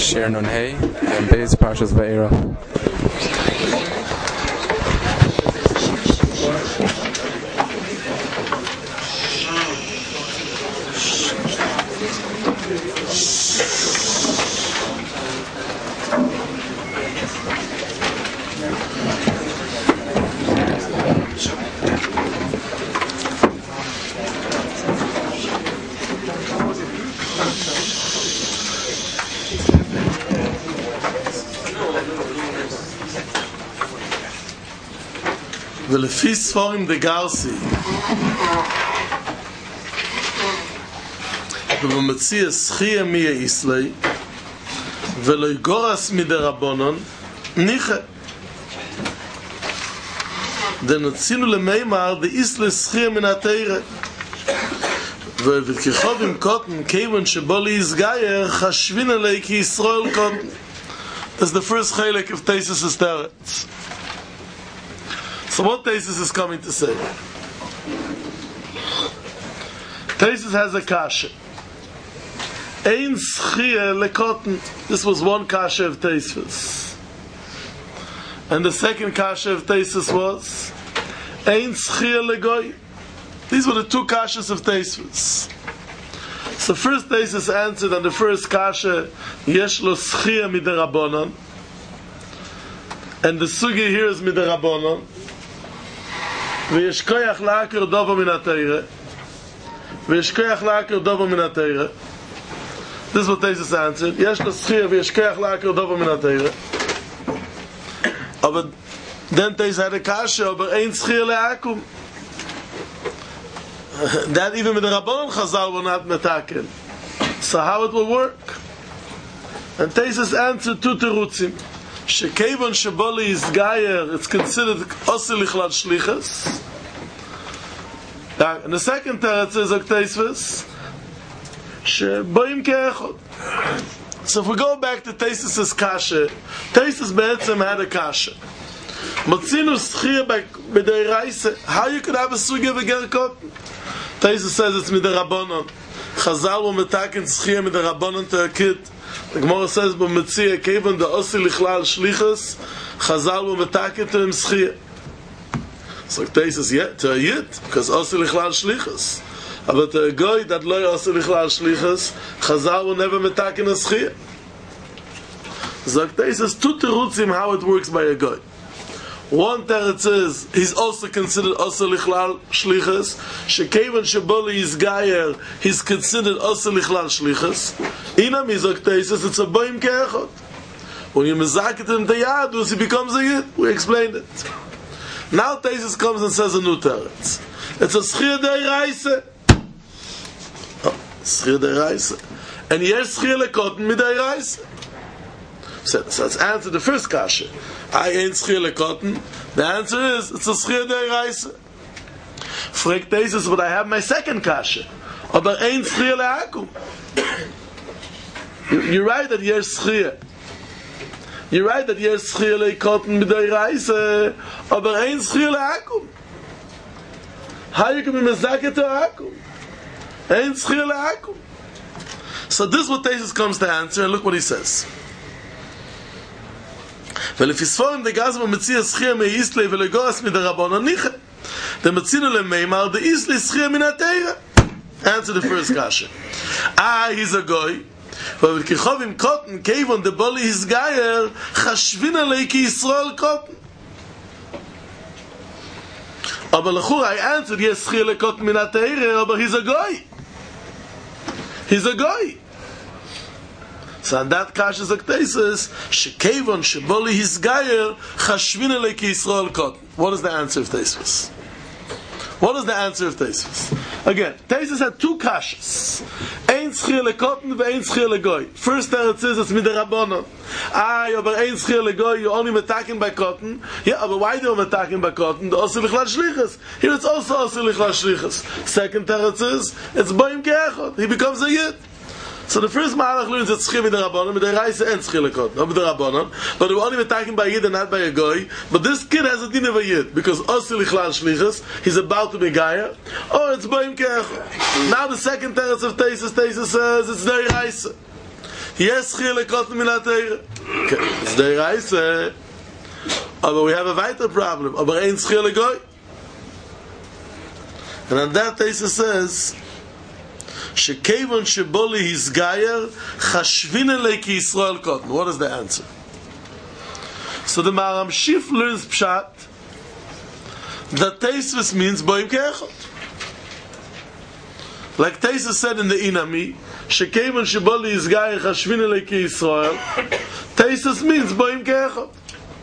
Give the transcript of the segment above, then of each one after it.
Shir Nun Hey, and Beis Parshas Va'era. ולפי ספורים דגרסי ובמציע שחיה מיה איסלי ולא יגורס מדרבונון ניחה דנצינו למימר דאיסלי שחיה מן התירה וככוב עם קוטן כיוון שבו להסגייר חשבין עלי כי ישראל קוטן. That's the first chilek of Tesis' teretz. So what Tesis is coming to say? Tesis has a kasha. Ein schia lekotten. This was one kasha of Tesis. And the second kasha of Tesis was Ein schia legoy. These were the two kashas of Tesis. So first Tesis answered on the first kasha, Yesh lo schia miderabonon. And the sugi here is miderabonon. ויש כוח להכיר דובר מן התורה ויש כוח להכיר דובר מן התורה. This is what Tesis answered. יש לו זכייה ויש כוח להכיר דובר מן התורה. אבל then Tesis had a kasha aber ein זכייה להכום. That even with the Rabbanon Chazal will not metaken. So how it will work? And Tesis answered two terutzim. Shekevon sheboli is gayer, it's considered osi lichlal shlichas. And the second teretz is Tesis sheboim ke'echod. So if we go back to Tesis' kasha, Tesis be'etzem had a kasha. Motzinu schia b'deiraisa. How you could have a sugya v'ger kotten? Tesis says it's midarabonon. Chazal will metaken schia midarabonon to a kid. The Gemara says, "But Metzia Kevon the Osi Lichlal Shlichus, Chazal will metaken to him schia." So Tesis yet to a yid because Osi Lichlal Shlichus. But to a guy that lo Osi Lichlal Shlichus, Chazal will never metaken a schia. So Tesis two terutzim how it works by a guy. One teretz is he's also considered Osi Lichlal Shlichus. Shekevon sheboli is gayer, he's considered Osi Lichlal Shlichus. Inam izok Tesis, it's a boim ke'echot. When you mezaket him the yadus, he becomes a yid. We explained it. Now Tesis comes and says a new teretz. It's a schir deiraisa. Schir deiraisa. And yes, schir lekotten mit deiraisa. So let's answer the first kasha. I ain't schir lekotten. The answer is, it's a schir deiraisa. Frag Tesis, but I have my second kasha. Aber ain't schir leakum. You're right that you're schia. You're right that you're schia leikotten mit der Reise, aber ein schia leakum. How you can be mezaket to akum? Ein schia leakum. So this is what Tesis comes to answer, and look what he says. ולפי ספורים דגזמו מציע schia מייסלי ולגורס מדרבון הניחה. דמצינו למימר דאיסלי schia מן התורה. Answer the first kasha. He's a guy. אבל ככוב עם קוטן, כיוון דבולי הסגייר, חשבין עלי כי ישראל קוטן. אבל לחור, I answered, יש שחיר לקוטן מן התאירה, אבל he's a guy. He's a guy. So on that kasha is a Tesis, שכיוון שבולי הסגייר, חשבין עלי כי ישראל קוטן. What is the answer of Tesis? What is the answer of Tesis? Again, Tesis had two kashas. Ein schir lekotten ve ein schir legoy. First teretz is it's miderabonon. Aber ein schir legoy, you only metaken by cotton. Yeah, but why do you metaken by cotton? The osi lichlal shlichus. Here it's also osi lichlal shlichus. Second teretz is it's boim ke'echot. He becomes a yid. So the first Mahalach learns that schir miderabonon, but the Reise and schir lekotten, not miderabonon. But we're only metaken by a yid and not by a goy. But this kid has a din of a yid because osi lichlal shlichus. He's about to be gaya. Oh, it's boim ke'echot. Now the second teretz of Tesis says it's the Reise. Yes, Chile Cotton Minateira. Okay, it's the Reise. But we have a weiter problem. Aber ein Chile Goy. And on that Taisa says, Shekevon Sheboli his Gayer, Chashvina Leki Yisrael Cotton. What is the answer? So the Maram Shif learns Pshat that Taisvis means Boim Ke'echot. Like Taisa said in the Inami, Shekevon Sheboli his Gayer, Chashvina Leki Yisrael. Taisvis means Boim Ke'echot.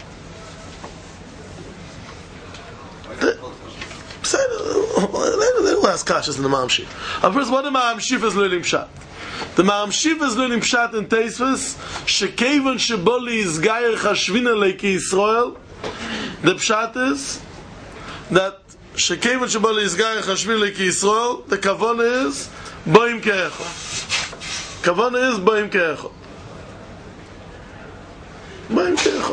Let's ask Kashas in the Maram Shif. First, what the Maram Shif is learning Pshat? The Maram Shif is learning Pshat in Taisvis, Shekevon Sheboli is Gayer Chashvina Leki Yisrael. The Pshat is that Shekevon Sheboli is Gayer Chashvina Leki Yisrael. The Kavon is Boim Ke'echot. Kavon is Boim Ke'echot. Boim Ke'echot.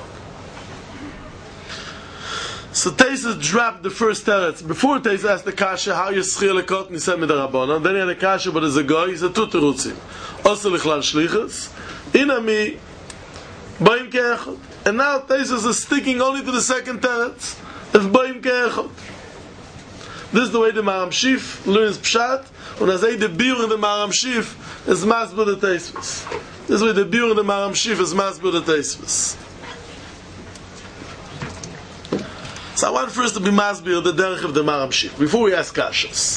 So Taisa dropped the first teretz. Before Taisa asked the kasha, how you schil a cotton, he said midarabbanan. Then he had a kasha, but as a guy, he said two terutzim. Also lichlal shlichus, inami, boim ke'echot. And now Taisa is sticking only to the second teretz of boim ke'echot. This is the way the Maram Shif learns pshat. When I say the biur in the Maram Shif is masbur the Taisvis. This is the way the biur in the Maram Shif is masbur the Taisvis. So I want first to be masbir the derech of the Maram Shif before we ask kashas.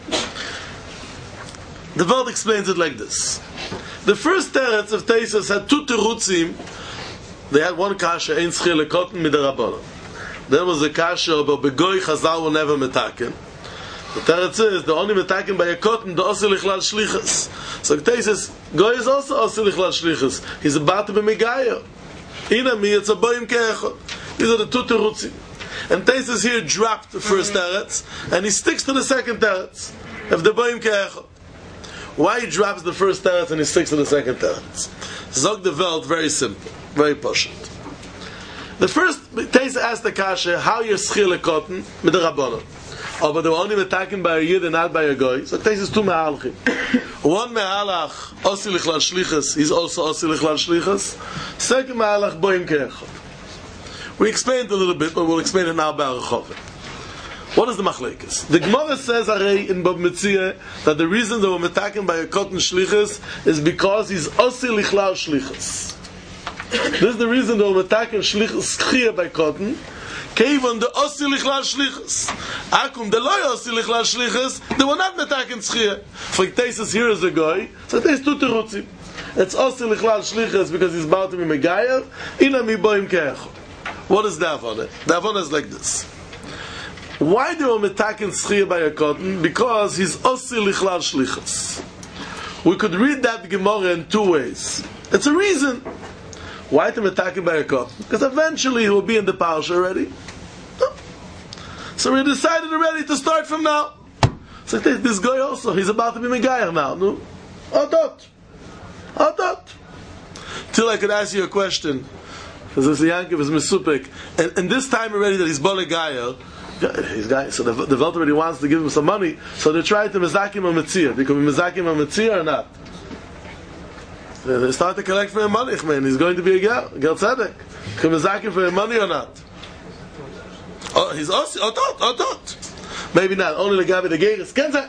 The Veld explains it like this: the first teretz of Taisas had two terutzim. They had one kasha ein schile cotton midarabbanan. There was a kasha about begoy chazal will never metaken. The teretz is the only metaken by a cotton the osel lichlal shlichus. So Taisas goy is also osel lichlal shlichus. He's about to be megayer. Inami it's a boim ke'echot. These are the two terutzim. And Taisas here dropped the first teretz, and he sticks to the second teretz of the boim ke'echot. Why he drops the first teretz and he sticks to the second teretz? Zog the Veld, very simple, very pashut. The first Taisa asked the kasha, how you schil a cotton with the rabbanon. Oh, but they were only attacking by a yid and not by a goy. So Taisa is two mehalachim. One mehalach osi lichlal shlichus, he's also osi lichlal shlichus. Second mehalach boim ke'echot. We explained a little bit, but we'll explain it now by Rechovim. What is the machlekes? The Gemara says in Bab Metzia that the reason they were attacking by a cotton shlichus is because he's osi lichlal shlichus. This is the reason they were attacking shlichus schia by cotton. Kevon the osi lichlal shlichus. Akum the loy osi lichlal shlichus. They were not attacking schia. For Taisas here is a guy. So there's two terutzim. It's osi lichlal shlichus because he's about to be megayer. Inami boim ke'echot. What is the Avona? The Avona is like this. Why do we attack schia by a cotton? Because he's osi lichlal shlichus. We could read that Gemara in two ways. It's a reason. Why to attack him by a cotton? Because eventually he will be in the parsha already. So we decided already to start from now. So this guy also, he's about to be megayer now. No? Adot. Till I could ask you a question. Because the Yankov is Mesupik, and this time already that he's Bole Gayer, so the Velt already wants to give him some money, so they try to Mezakim a Metzia. They can be Mezakim a Metzia or not. They start to collect for him money, man. He's going to be a Ger Tzedek. Can Mezakim for him money or not? Oh, he's also, Odot. Maybe not, only the guy with the Geras.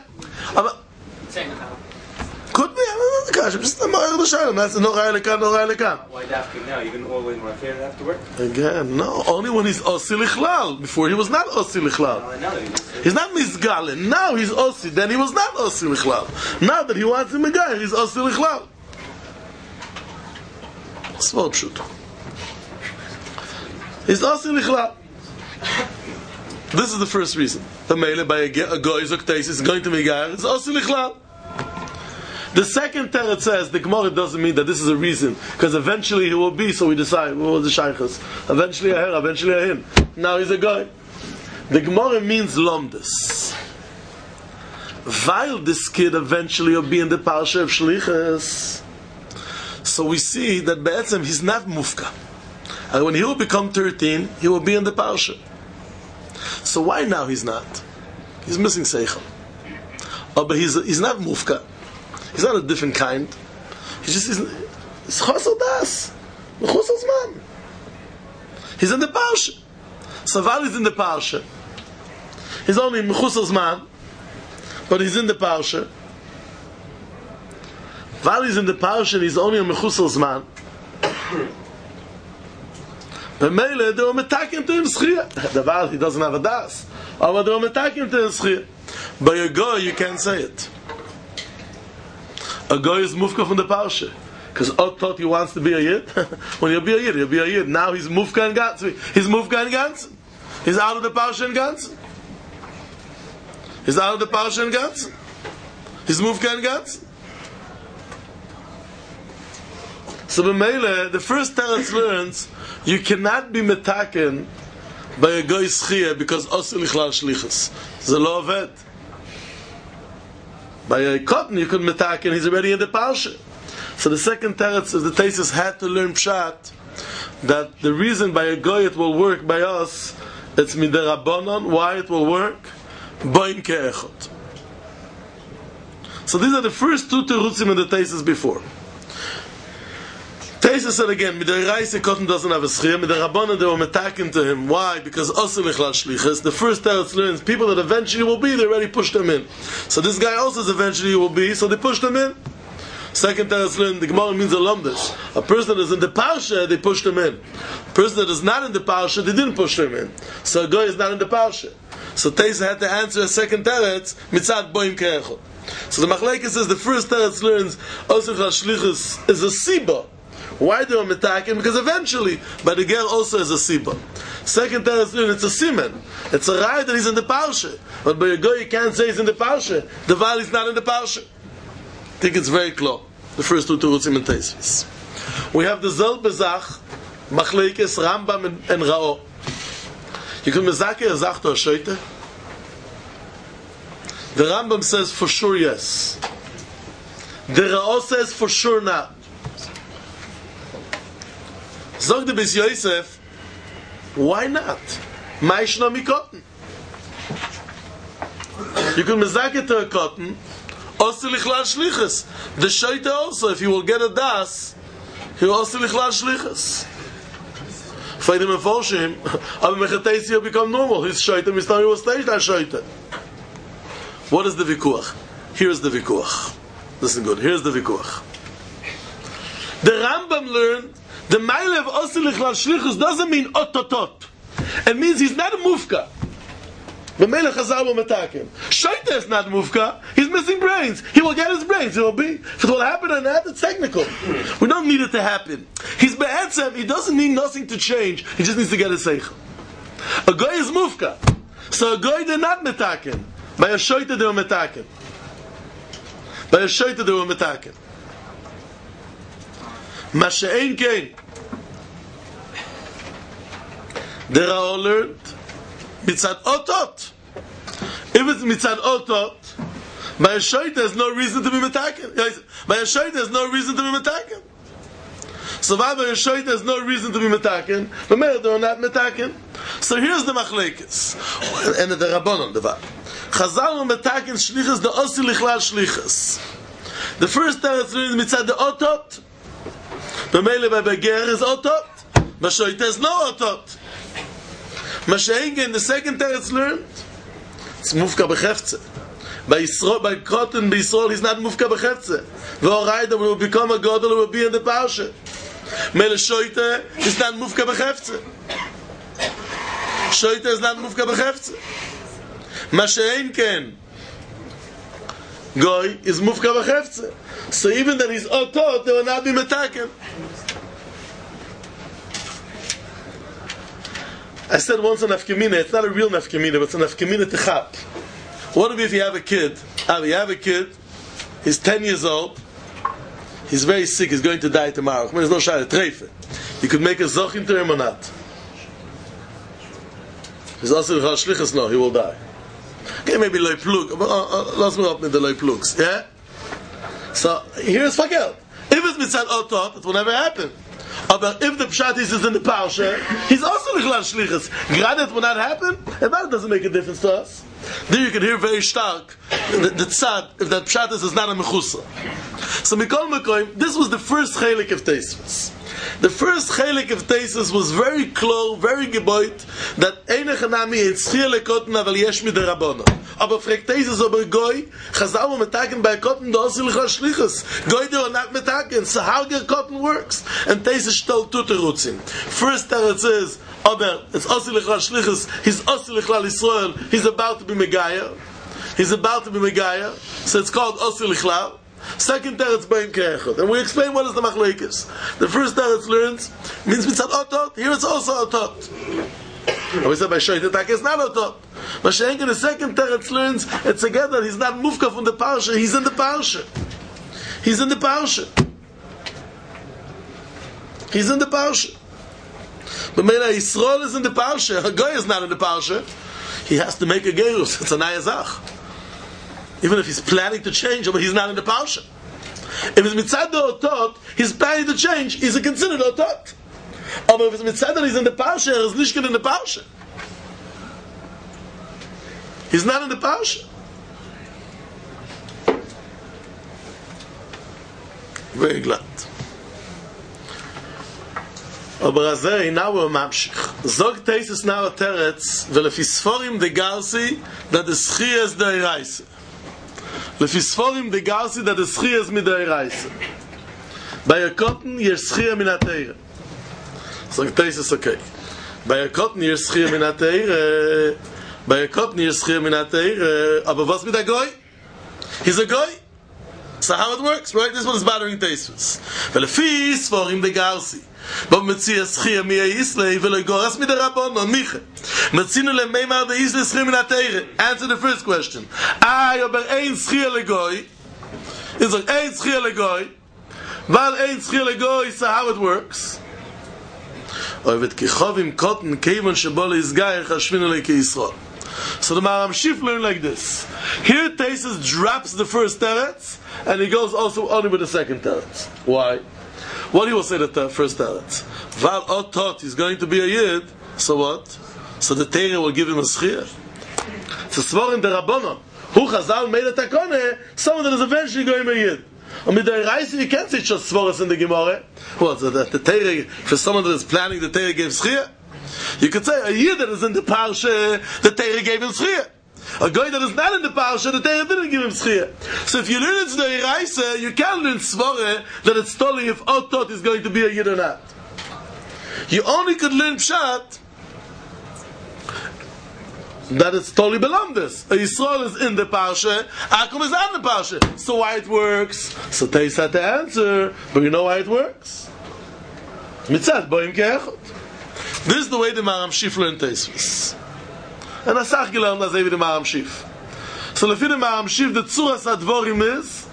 Could be, I'm not the just the Ma'ar L'Shalom. That's no Rai Lekan, no Rai Lekan. Why dafking now? Even always when Rafael have to work? Again, no. Only when he's Osi Lichlal. Before he was not Osi Lichlal. He's not Mizgalin. Now he's Osi. Then he was not Osi Lichlal. Now that he wants him a guy, he's Osi Lichlal. Small pshut. He's Osi Lichlal. This is the first reason. The Mele by a guy is going to be a guy. It's Osi Lichlal. The second teretz says the Gemara doesn't mean that this is a reason, because eventually he will be, so we decide, what was the shaykhs? Eventually a her, eventually a him. Now he's a guy. The Gemara means lomdus. While this kid eventually will be in the parsha of shlichus, so we see that be'etzem he's not mufka. And when he will become 13, he will be in the parsha. So why now he's not? He's missing seichel. Oh, but he's not mufka. He's not a different kind. It's chosel das. Mechusel zman. He's in the parsha. So while he's in the parsha, he's only mechusel zman, but he's in the parsha. While he's in the parsha, he's only a mechusel zman. But Mele, they were metaking to him schia. The Val, he doesn't have a das. But they were metaking to him schia. By a goy, you can't say it. A goy is mufka from the parsha. Because Ot thought he wants to be a yid. When you'll be a yid, you'll be a yid. Now he's mufka and ganzen. He's mufka and ganzen. He's out of the parsha and ganzen. He's out of the parsha and ganzen. He's mufka and ganzen. So b'meile, the first teretz learns, you cannot be metaken by a goy schia because osu lichlal shlichus. It's a law of it. By a cotton you could metaken, he's already in the parsha. So the second teretz is the Taisus had to learn pshat that the reason by a goy it will work by us, it's miderabonon. Why it will work? Boim ke'echot. So these are the first two terutzim in the Taisus before. Taisus said again, mideraisa cotton doesn't have a schir, miderabonon they were metaken to him. Why? Because osu lichlal shlichus. The first teretz learns people that eventually will be, they already pushed them in. So this guy also eventually will be, so they pushed them in. Second teretz learn, the Gemara means a lumdus. A person that is in the parsha, they pushed him in. A person that is not in the parsha, they didn't push him in. So a guy is not in the parsha. So Taisus had to answer a second teretz, mitzad boim ke'echot. So the Machlekes says the first teretz learns, osu lichlal shlichus is a siba. Why they were metaken? Because eventually, by the ger also is a siba. Second teretz learns, it's a siman. It's a raya that he's in the parsha. But by a guy you can't say he's in the parsha. The val is not in the parsha. I think it's very clear. The first two terutzim and Taisus. We have the Zel Bezach, Machlekes, Rambam, and Rao. You can mezake a zach to a shoyte. The Rambam says for sure yes. The Rao says for sure not. Zog the Beis Yosef, why not? Ma'ishna mikotten. You can mezake to a cotton. Also lichlal shlichus. The shoyte also, if he will get a das, he will also lichlal shlichus. Feidim and Forshim, aber mechateisi will become normal. His shoyte, Mr. He will stay that shoyte. What is the vikuach? Here's the vikuach. Listen good. Here's the vikuach. The Rambam learned the mile of also lichlal shlichus doesn't mean ototot. It means he's not a mufka. The Melech Hazar will metaken. Shoyte is not mufka. He's missing brains. He will get his brains. It will be. If it will happen or not, it's technical. We don't need it to happen. He's be'etzem. He doesn't need nothing to change. He just needs to get his seichel. A goy is mufka. So a goy they're not metaken. By a shoyte they were metaken. By a shoyte they were metaken. Masha'ein kein. There are all learned. Mitzad otot. If it's mitzad otot, by a shoyte there's no reason to be metaken. By a shoyte there's no reason to be metaken. So by a shoyte there's no reason to be metaken, but maybe they're not metaken. So here's the machlekes and the rabbanon devar. Chazal metaken shlichus the osi lichlal shlichus. The first teretz is mitzad the otot. The mele by beger is otot. By shoyte there's no otot. Mashengen, the second teretz learned, it's mufka b'chefze. By Yisrael, by Cotton, by Yisrael, he's not mufka b'chefze. V'oraida will become a god, will be in the parsha. Mele shoyte is not mufka b'chefze. Shoyte is not mufka b'chefze. Mashengen, goy is mufka b'chefze. So even that he's otot, they will not be metaken. I said once a nafkemina, it's not a real nafkemina, but it's a nafkemina techap. What if you have a kid? You have a kid, he's 10 years old, he's very sick, he's going to die tomorrow. There's no shayla, treife. You could make a zochin to him or not. He's also shlichus, no, he will die. Okay, maybe loy plug. Let's move up with the loy plugs. Yeah? So, here's fakel. If it's mitzad otot, it will never happen. But if the pshat is in the parsha, he's also lichlal shlichus. Granted, will not happen, and that doesn't make a difference to us. There you can hear very stark the tzad, if that pshat is not a mechusa. So Mikol Mekoim, this was the first chelik of Tosfos. The first chelik of Tosfos was very close, very geboit, that eine chanami etzchia lekoten aval yesh miderabono. Aber fragt Tosfos over goy, chazal mo metaken by koten do osil chashlichus. Goy they are not metaken, so how the koten works? And Tosfos told two terutzim. First teretz is, aber it's osil chashlichus, he's osil chlal Yisrael, he's about to be megaya. He's about to be megaya, so it's called osil chlal. Second teretz b'im ke'echad, and we explain what is the machlekes. The first teretz learns means mitzad otot. Here it's also otot. And we said by shoyt attack it's not otot. But the second teretz learns it's together. He's not mufka from the parsha. He's in the parsha. He's in the parsha. He's in the parsha. But Mela Yisrael is in the parsha. Hagoy is not in the parsha. He has to make a gerus. It's a nayazach. Even if he's planning to change, but he's not in the parsha. If it's mitzad the otot, he's planning to change, he's considered otot. But if it's mitzad that he's in the parsha, he's nishkin in the parsha. He's not in the parsha. Very glad. Aber azay, now we're mamshich. Zog Tosfos now a teretz, v'lefi sforim de garsi, that the schia is the eraisa. Lefi sforim de garsi that the schia is mit der reise. Bei Yakoten yesh schia min ha-teire. So Tosfos okay. Bei Yakoten yesh schia min ha-teire. Bei Yakoten yesh schia min ha-teire. Aber was mit der goy? He's a goy. So how it works, right? This one is bothering Tosfos. Lefi sforim de garsi. But Metzia schia mi ha-islei v'lo goras mi derabon on miche. Metzinu lemeimar de islei schia min ha-teire. Answer the first question. Aber ein schia legoy. It's like ein schia legoy. Val ein schia legoy, so how it works. Oivet kichovim koten keimon shebo leizgayach hashvinu leike Yisrael. So the Maram Shif learned like this. Here Tosfos drops the first teretz, and he goes also only with the second teretz. Why? What he will say the first teretz? Val otot is going to be a yid. So what? So the Torah will give him a schia. So svor in the Rabbanon, who Chazal made a takone, someone that is eventually going to be a yid. And with the Reise, you can't say just svoras in the Gemara. What? So the Torah, for someone that is planning, the Torah gave schia. You could say a yid that is in the parsha, the Torah gave him schia. A guy that is not in the parsha, the Torah didn't give him schia. So if you learn it's the Reise, you can learn svore that it's totally if otot is going to be a yid or not. You only could learn pshat that it's totally belongs. A Yisrael is in the parsha, Akum is on the parsha. So why it works? So Tosfos had to answer, but you know why it works? Mitzad boim ke'echad. This is the way the Maram Shif learned Tosfos. And Asach gelernt as the Maram Shif. So lefi the Maram Shif, the Tzuras HaDvorim is,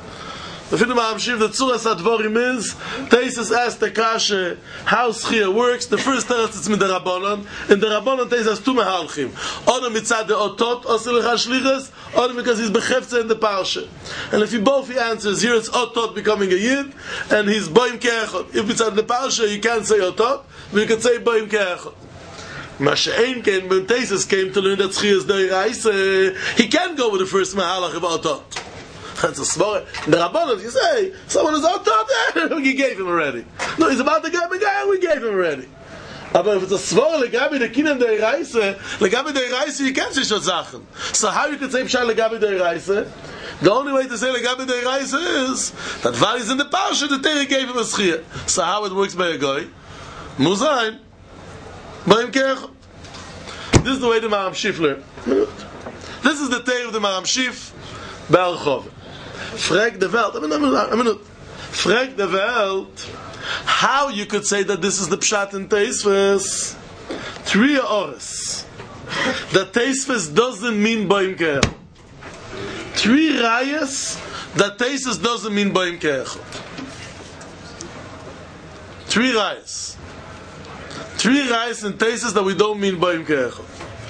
Tosfos asked the kasha how schia works. The first teretz is mit der Rabbanon. In the Rabbanon Tosfos has two mehalchim. Oder mitzad the otot, osil chashlichas, or because he's bechefza in the parsha. And if he both he answers, here it's otot becoming a yid, and he's boim ke'echad. If it's at the parsha, you can't say otot, but you can say boim ke'echad. Masha'ein came, when Tosfos came to learn that schia is the reise, he can't go with the first mehalach of otot. That's a small. In the Rabbanon, you say, someone is otot, we gave him already. No, he's about to get a guy, we gave him already. But if it's a small, legabi the kinyan the reise, you can't say shot zachen. So how you can say pshal legabi the reise? The only way to say legabi the reise is that while he's in the parsha, the Torah gave him a schia. So how it works by a guy? Muzayin. B'im ke'echad. This is the way the Maram Shif learned. This is the Torah of the Maram Shif. Be'archov. Frag the Welt. Frag the Welt. How you could say that this is the Pshat in Tosfos? Three ores. That Tosfos doesn't mean B'im ke'echad. Three rayas that Tosfos doesn't mean B'im ke'echad. Three rayas. Three rayas in Tosfos that we don't mean B'im ke'echad.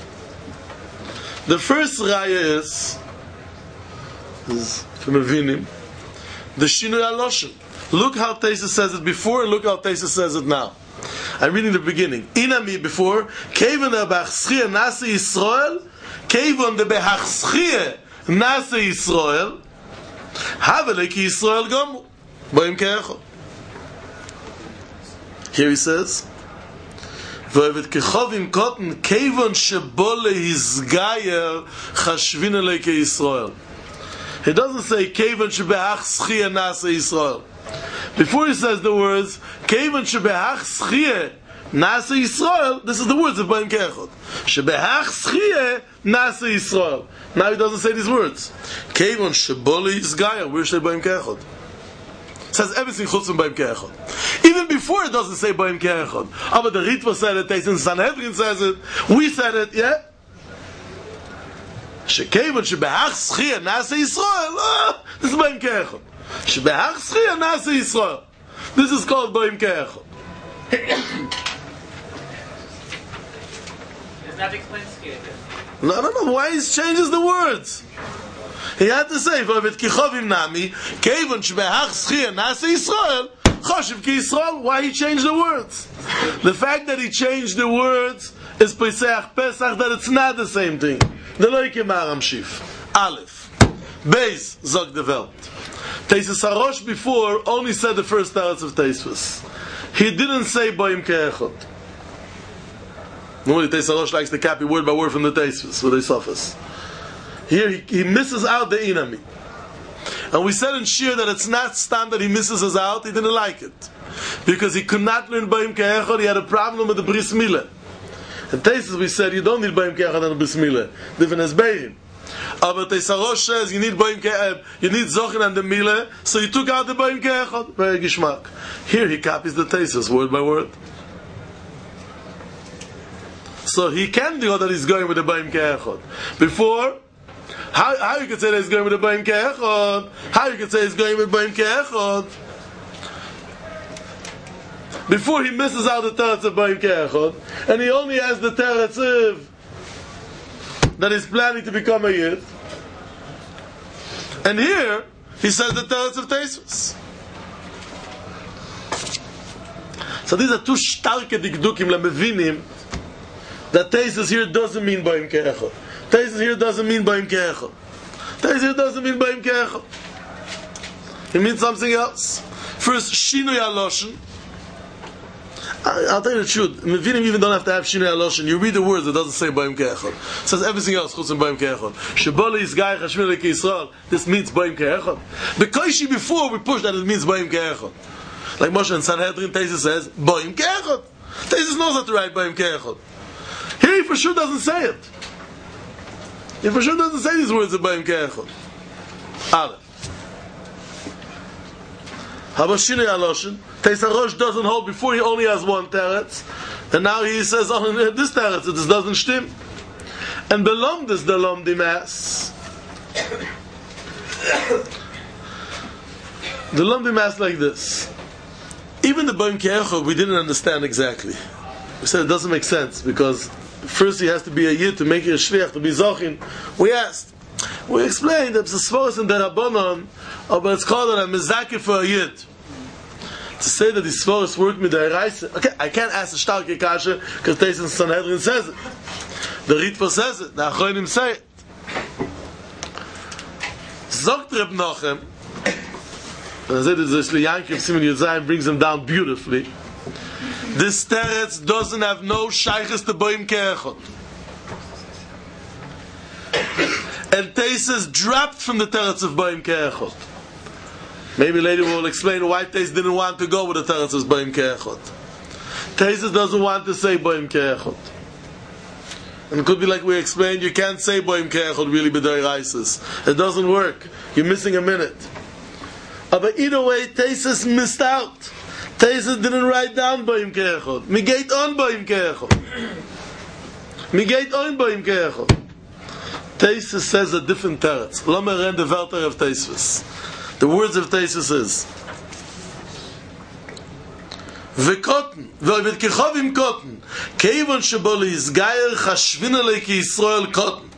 The first raya is from Avinim, the Shinui HaLoshon. Look how Taisus says it before, and look how Taisus says it now. I'm reading the beginning. Inami before, Kevon the Behachschia Nase Yisrael, Kevon the Behachschia Nase Yisrael, Havele ki Yisrael Gomu, Boim Ke'echod. Here he says, V'ovet Kechovim Kotten, Kevon Shebo Lehizgayer Chashvin Alei Ke Yisrael. He doesn't say Kevon Shebehachschia Nase Yisrael. Before he says the words Kevon Shebehachschia Nase Yisrael, this is the words of Boim Ke'echod. Shebehachschia Nase Yisrael. Now he doesn't say these words. Kevon Shebo Lehizgayer. Where should Boim Ke'echod? It says everything chutz from Boim Ke'echod. Even before it doesn't say Boim Ke'echod. But the Ritva said it, Taisus Sanhedrin says it, we said it, yeah? Shekevon Shebehachschia Nase Yisrael. This is Boim Ke'echod. Shebehachschia Nase Yisrael. This is called Boim Ke'echod. It's not explained here. No. Why he changes the words? He had to say, "V'ovet kichovim nami, kevon shebehachschia nase Yisrael, choshev ki Yisrael." Why he changed the words? The fact that he changed the words is Pesach that it's not the same thing. The loike maram shif. Aleph, Beis zog the Welt. Taisus Harosh before only said the first teretz of Taisus. He didn't say Boim Ke'echod. Normally Taisus Harosh likes to copy word by word from the Taisus with the Sofas. Here he misses out the Inami. And we said in Shir that it's not standard he misses us out, he didn't like it. Because he could not learn Boim Ke'echod, he had a problem with the Bris Milah. And Taisus we said you don't need Boim Ke'echod and the Bris Milah. Different as Beirim. But Taisus Harosh says you need Boim Ke'echod, you need Zochin and the Milah, so he took out the Boim Ke'echod. Very Gishmak. Here he copies the Taisus word by word. So he can do that he's going with the Boim Ke'echod. Before, how you could say that he's going with the Boim Ke'echod? How you could say he's going with Boim Ke'echod? Before he misses out the teretz of Boim Ke'echod, and he only has the teretz of that he's planning to become a Yid. And here he says the teretz of Taisus. So these are two starke dikdukim lemevinim that Taisus here doesn't mean Boim Ke'echod. Taisus here doesn't mean Boim Ke'echod. Taisus here doesn't mean Boim Ke'echod. He means something else. First, Shinui HaLoshen. I'll tell you the truth. Mevinim even don't have to have Shinui HaLoshen. You read the words, it doesn't say Boim Ke'echod. It says everything else, chutz from Boim Ke'echod. Sheboli Yisgai Chashmir Leki Yisrael. This means Boim Ke'echod. Because before we pushed that it means Boim Ke'echod. Like Moshe and Sanhedrin, Taisus says, Boim Ke'echod. Taisus knows how to write Boim Ke'echod. Here he for sure doesn't say it. He for sure doesn't say these words of Boim Ke'echod. Aleph. How about Shinui HaLoshen? Taisus Harosh doesn't hold before he only has one teretz, and now he says, oh, this teretz, this doesn't stim. And belong this the lomdi mass. The lomdi mass like this. Even the Boim Ke'echod we didn't understand exactly. We said it doesn't make sense because first he has to be a Yid to make it a shliach, to be Zochin. We asked. We explained that it's a Svaros in the Rabbanon, but it's called a Mezakeh for a Yid. To say that the Svaros work with the Eraisa, okay, I can't ask a starke kasha because Taisus Sanhedrin says it. The Ritva says it. The Achronim say it. Zogt Reb Nochem, and I said that the Yankiv Simen Yudzayin brings him down beautifully. This teretz doesn't have no shaykhs to Boim Ke'echod. And Taisus dropped from the teretz of Boim Ke'echod. Maybe later we'll explain why Taisus didn't want to go with the teretz of Boim Ke'echod. Taisus doesn't want to say Boim Ke'echod. And it could be like we explained, you can't say Boim Ke'echod really b'day raises. It doesn't work. You're missing a minute. But either way, Taisus missed out. Taisus didn't write down Boim Ke'echod. Migate on Boim Ke'echod. Migate on Boim Ke'echod. Taisus says a different teretz. Lama ren the Welter of Taisus. The words of Taisus is V'kotten V'ovet kechovim kotten Kevon shebo lehizgayer chashvin alei ki Yisrael kotten.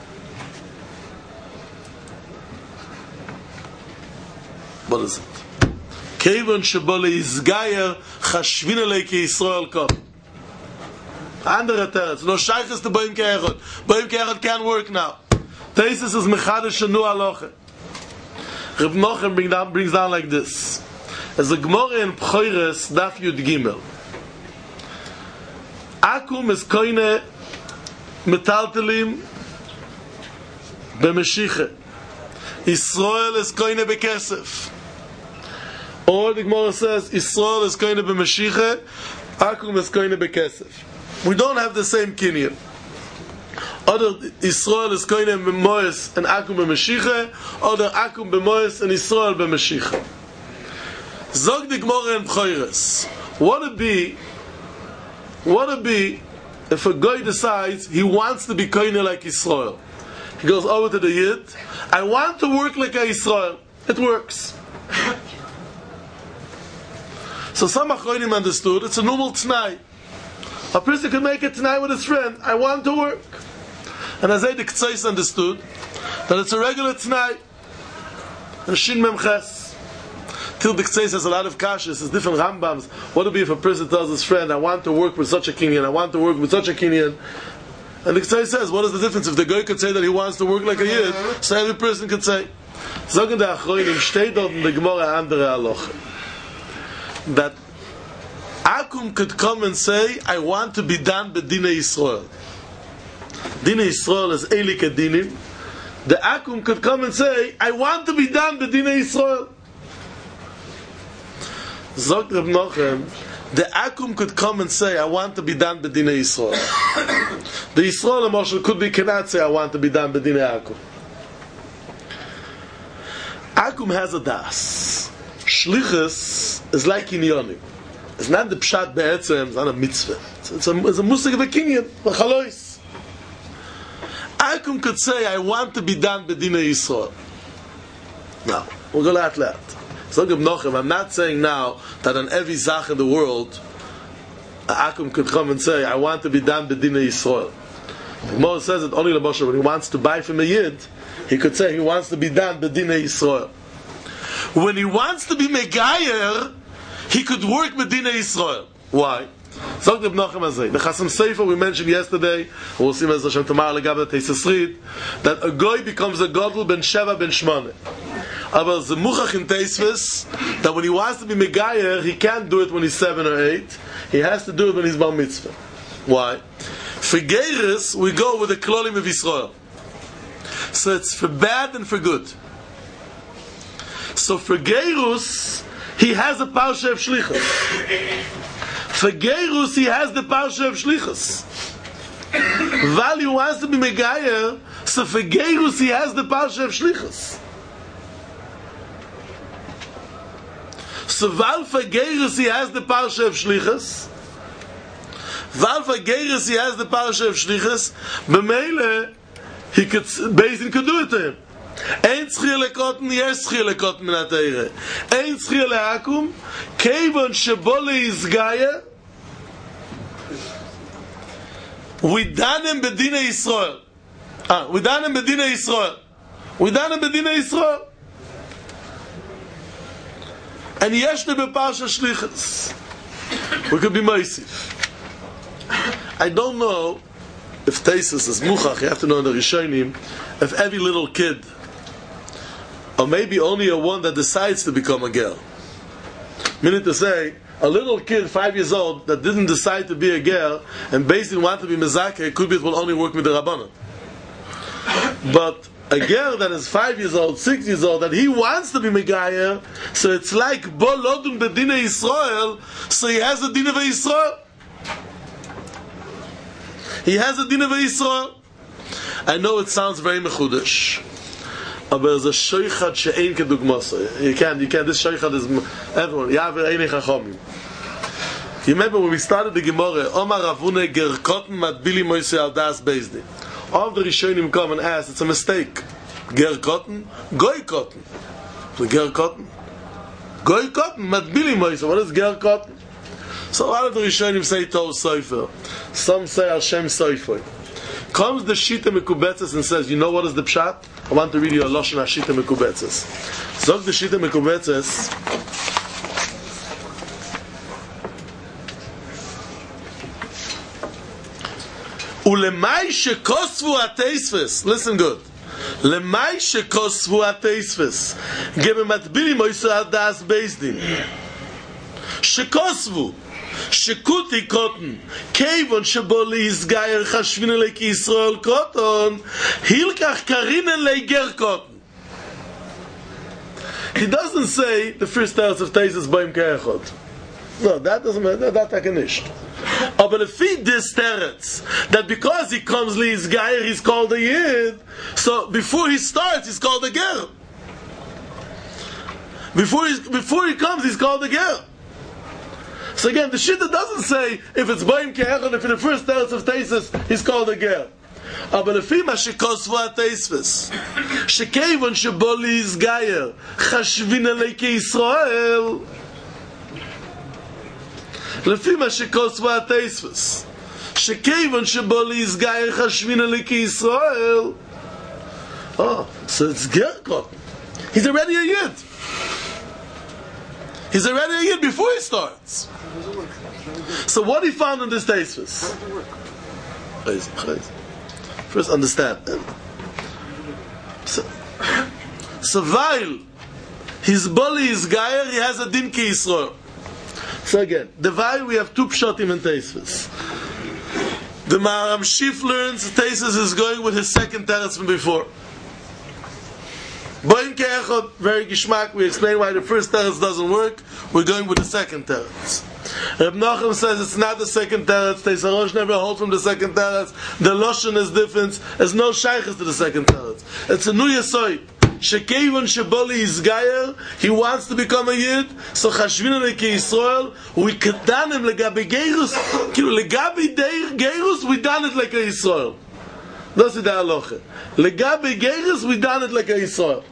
What is it? Kevon shebole izgayer chashvin alei ki Yisrael kom. Andere teretz. No shayches to Boim Ke'echad. Boim Ke'echad can't work now. Teisus is mechadish shenu aloche. Reb Nochem brings down like this. As a Gemara in Pchoires, Daf Yud Gimel. Akum is koine metaltelim b'meshiche. Israel is koine bekesef. Or the Gemara says, Israel is koine b'meshiche, Akum is koine bekesef. We don't have the same kinyan. Other Israel is koine b'moes and Akum b'meshiche, other Akum b'moes and Israel b'meshiche. Zog the Gemara in Pchoires. What would be if a guy decides he wants to be koine like Israel? He goes over to the Yid, I want to work like a Israel. It works. So some Achronim understood it's a normal t'nai. A person can make a t'nai with his friend, I want to work. And as the K'tzais understood that it's a regular t'nai. And Shin Mem Ches. Till the K'tzais has a lot of kashas, there's different Rambams. What would be if a person tells his friend, I want to work with such a kinyan, I want to work with such a kinyan. And the K'tzai says, what is the difference? If the guy could say that he wants to work like a Yid, so every person could say. Sagen der Achronim, steht dort in der Gemara andere Aloche. That Akum could come and say, I want to be done by Dina Yisrael. Dina Yisrael is Eilik Dinim. The Akum could come and say, I want to be done by Dina Yisrael. Zog Reb Nochem, the Akum could come and say, I want to be done b'dinei Yisrael. The Yisrael emotion could be cannot say, I want to be done b'dinei Akum. Akum has a das. Shlichus is like kinyonim. It's not the pshat be'etzem, it's not a mitzvah. It's a musig of a kinyon, a chalois. Akum could say, I want to be done b'dinei Yisrael. Now, we'll go lat. So I'm not saying now that on every zach in the world, Akum could come and say, I want to be done b'dinei Yisrael. The Gemara says that only the Moshe, when he wants to buy from a Yid, he could say he wants to be done b'dinei Yisrael. When he wants to be Megayer, he could work b'dinei Yisrael. Why? So the Chasam Sefer we mentioned yesterday, we'll see Mez Hashem tomorrow legabe Teisus Rid, that a goy becomes a godel ben Sheva ben Shmone. Aber the Muchach in Teisves, that when he wants to be Megayer, he can't do it when he's 7 or 8. He has to do it when he's Bar Mitzvah. Why? For Geiris, we go with the Klolim of Yisrael. So it's for bad and for good. So for Geirus, he has a Parsha of Shlichus. For Geirus, he has the Parsha of Shlichus. While he wants to be Megayer, so for Geirus, he has the Parsha of Shlichus. So while for Geirus he has the Parsha of Shlichus, while for Geirus he has the Parsha of Shlichus, B'meile, he could, Beis could do it to him. Ein Tzchir lekotten, yes Tzchir lekotten min ha-teire. Ein Tzchir lehakum, Kevon shebo leizgaya, we done him b'dinei Yisrael. We done him b'dinei Yisrael. We done him b'dinei Yisrael. And yeshne beparsha shlichus. We could be meisif. I don't know if Teisus is muchach. You have to know in the Rishonim if every little kid, or maybe only a one that decides to become a girl. Meaning to say, a little kid, 5 years old, that didn't decide to be a girl and basically want to be mezakeh, it could be it will only work with the Rabbanan. But a girl that is 5 years old, 6 years old, that he wants to be Megayer, so it's like Bo Lodun B'dinei Yisrael, so he has a din of Yisrael. He has a din of Yisrael. I know it sounds very mechudesh, but there's a sheichad she'ein kedugmasa. You can't. This sheichad is everyone. Yaver einei chachomim. You remember when we started the Gemara, Omar Ravune Gerkotten Matbili Moise al Das Bezdin. All the Rishonim come and ask, it's a mistake. Ger cotton, goy cotton. Ger cotton, goy cotton, matbili moisa. What is ger cotton? So a lot of the Rishonim say Tov Sofer. Some say Hashem Sofer. Comes the Shita Mekubetzes and says, you know what is the pshat? I want to read you a Lashon HaShita Mekubetzes. Zog the Shita Mekubetzes, Ulemai shekosvu ateisves. Listen good. Lemai shekosvu ateisves. Gebe matbili moisu adas bezdin. Shekosvu. Shekuti cotton. Kevon sheboli isgayer chashvina leki Israel cotton. Hilkach karinen leiger cotton. He doesn't say the first teretz of Teisus Boim Ke'echad. No, that doesn't matter. That I can nicht. But if he this teretz, that because he comes Li's Gayer, he's called a Yid, so before he starts, he's called a Ger. Before he comes, he's called a Ger. So again, the Shitta doesn't say if it's Boim Ke'echad, if in the first teretz of Teisus, he's called a Ger. Aber לפי מה שכוספו התספס שכיוון שבו להסגייר חשבין עלי כישראל לפי מה שכוספו התספס שכיוון שבו להסגייר חשבין עלי כישראל so it's Gerkot. He's already a Yid. He's already a Yid before he starts. So what he found in this Tesfus? First understand. So while his boli is Gayer, he has a din ki Yisrael. So again, the while we have two pshatim in Tesfus. The Maharam Shif learns Tesfus is going with his second teretz from before. Boim Ke'echad, very gishmak, we explain why the first teretz doesn't work, we're going with the second teretz. Reb Nachum says it's not the second teretz, Teis HaRosh never holds from the second teretz, the Loshen is different, there's no shaykhs to the second teretz. It's a new Yesoid. Shekevon Sheboli is Gayer, he wants to become a Yid, so Chashvin Leki Yisrael, we kedan him legabi Geirus, legabi Geirus, we done it like a Yisrael. Das ist der Halacha. Legabi Geirus, we done it like a Yisrael.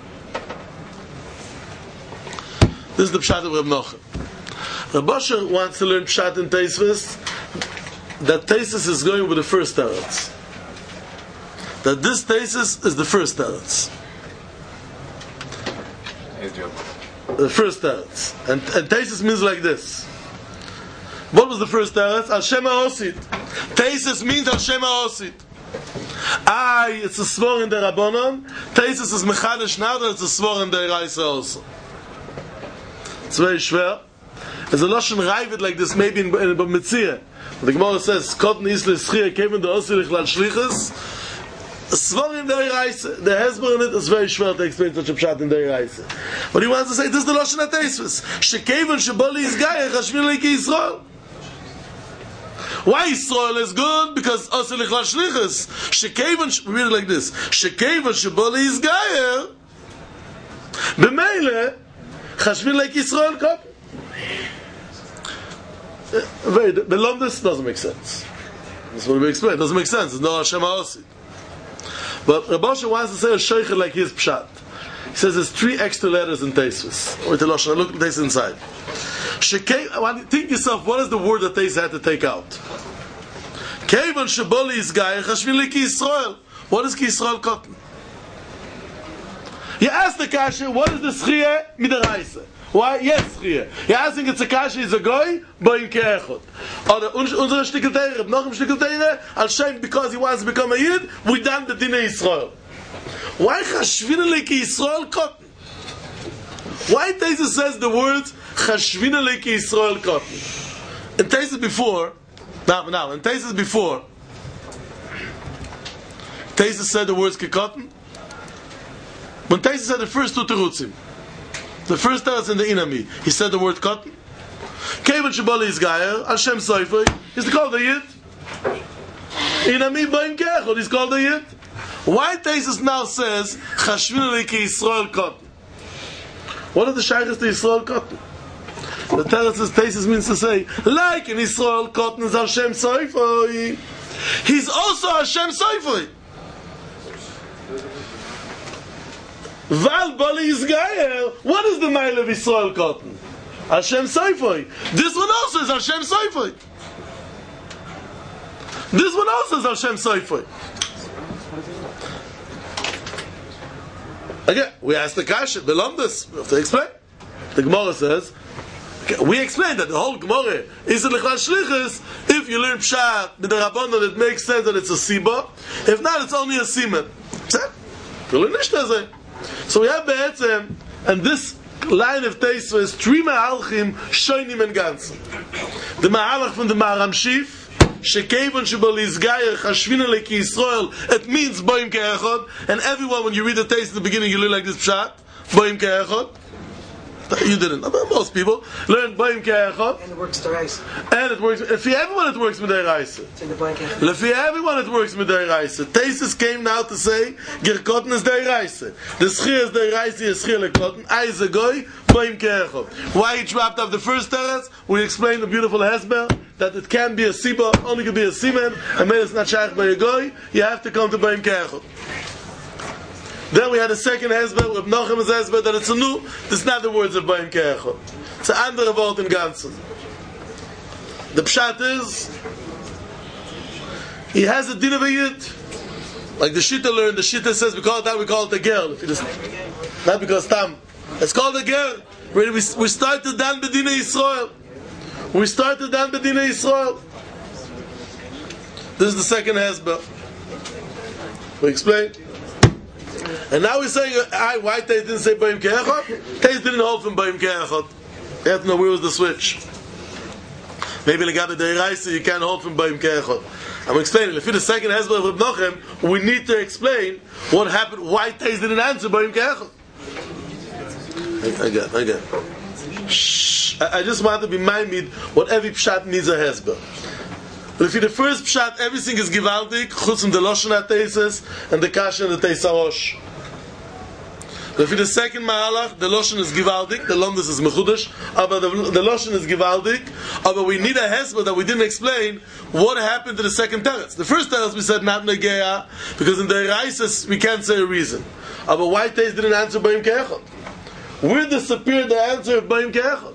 This is the Pshat of Reb Nachum. Reb Asher wants to learn Pshat in Teisvus, that Teisvus is going with the first teretz. That this Teisvus is the first teretz. The first teretz. And Teisvus means like this. What was the first teretz? Al Shem HaOsid. Teisvus means Al Shem HaOsid. It's a svor in the Rabbanon. Teisvus is Mechadish now, that it's a svor in the Reise also. It's very schwer. There's a Lashon Raivid like this, maybe in Mitzvah. The Gemara says, Kotten Isle Schriya came in the Osirich Lal Shlichus. Svor in the Reise. The Hezbollah in it is very schwer to explain such a pshat in the Reise. But he wants to say, this is the Lashon HaTeisvus. Shekevon Sheboli is Gayer, Chashvin Leki Yisrael. Why Yisrael is good? Because Osirich Lal Shlichus. Shekevon, we read it like this. Shekevon Sheboli is Gayer. B'meile, Chashvin Leki Yisrael Kop. Wait, the Lomdus doesn't make sense. That's what we explain. It doesn't make sense. It's no Hashem HaOsid. But Reb Asher wants to say a sheikhah like his pshat. He says there's 3 extra letters in Teisvus. Or the Lashon. Look at this inside. Think yourself, what is the word that Teis had to take out? Kevon Sheboli is Gayer, Chashvin Leki Yisrael. What is Ki Yisrael Cotton? You ask the kasha, what is the Schriya Midaraisa? Why? Yes, Schriya. You're asking it's a kasha, is a goy, Boim Ke'echad. Or unsere Shtikel Teire, noch im Shtikel Teire, Al Shem, because he wants to become a Yid, we done the Dinei Yisrael. Why Chashvin Leki Yisrael Cotton? Why Teisa says the words Chashvin Leki Yisrael Cotton? In Teisa before, in Teisa before, Teisa said the words Ke'cotton. When Teisa said the first 2 terutzim, the first teretz in the Inami, he said the word cotton. Kevon Sheboli is Gayer, Hashem Soifei, he's called a Yid. Inami Boim Ke'echad, he's called a Yid. Why Tesis now says Chashvin Leki Yisrael cotton? What are the shaykhs to Yisrael cotton? The teretz says Tesis means to say, like in Yisrael cotton is Hashem Soifei. He's also Hashem Soifei. Val Bali is Gayer. What is the mile of Yisrael cotton? Hashem Soifei. This one also is Hashem Soifei. This one also is Hashem Soifei. Again, we ask the kasha, Belomdus, we have to explain. The Gemara says, We explained that the whole Gemara is a Lechal Shlichus. If you learn Pshat with the Rabbanon, it makes sense that it's a Siba. If not, it's only a Siman. So we have Be'etzem, and this line of Teisva is three Ma'alchim Shoinim and Ganzen. The Ma'alach from the Maharam Shif, Shekevon Shebal Izgayer Chashvina Leki Yisrael, it means Boim Ke'echad, and everyone, when you read the Teis at the beginning, you learn like this Pshat, Boim Ke'echad. You didn't. Most people learn Boim Ke'echad. And it works D'Oraisa. And it works. If you everyone, it works D'Oraisa. It's in the blanket. If you everyone, it works D'Oraisa. Taisus came now to say Gerkotten is D'Oraisa. The Schir is D'Oraisa, is Schir Lekotten. I is a goy. Boim Ke'echad. Why he dropped off the first teretz? We explained the beautiful Hesber that it can be a Siba, only can be a Simen, and when it's not Shaykh by a goy, you have to come to Boim Ke'echad. Then we had a second Hezber with Nochem's Hezber that it's a new. This is not the words of Boim Ke'echad. It's an andere Wort in Ganzen. The Pshat is he has a din of a yid. Like the Shitta learned, the Shitta says we call it that, we call it a girl. If you just, not because Tam. It's called a girl. We started Dan Bedina Yisrael. We started Dan Bedina Yisrael. This is the second Hezber. We explain. And now we're saying, why Teis didn't say Boim Ke'echad? Teis didn't hold from Boim Ke'echad. You have to know where was the switch. Maybe Legabe D'Oraisa, you can't hold from Boim Ke'echad. I'm explaining. If you're the second Hezbollah of Reb Nochem, we need to explain what happened, why Teis didn't answer Boim Ke'echad. Again. Shh. I just want to be minded what every Pshat needs a Hezbollah. If you're the first Pshat, everything is Givaldik, chutz from the Loshen HaTeises, and the Kasha and the Teis HaRosh. If you're the second Mahalach, the Loshen is Givaldik, the Londis is Mechudash, but the Loshen is Givaldik, but we need a Hesber that we didn't explain what happened to the second Teretz. The first Teretz we said not Negeah, because in the Eraisis we can't say a reason. But why Teis didn't answer Boim Ke'echad? Where disappeared the answer of Boim Ke'echad?